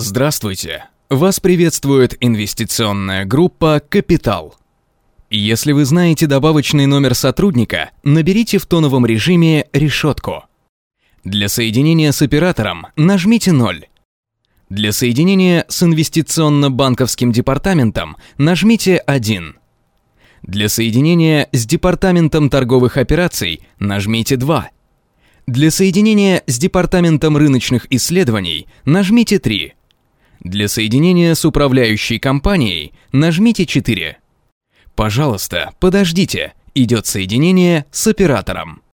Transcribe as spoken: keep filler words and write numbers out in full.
Здравствуйте! Вас приветствует инвестиционная группа «Капитал». Если вы знаете добавочный номер сотрудника, наберите в тоновом режиме решетку. Для соединения с оператором нажмите ноль. Для соединения с инвестиционно-банковским департаментом нажмите один. Для соединения с департаментом торговых операций нажмите два. Для соединения с департаментом рыночных исследований нажмите три. Для соединения с управляющей компанией нажмите четыре. Пожалуйста, подождите, идет соединение с оператором.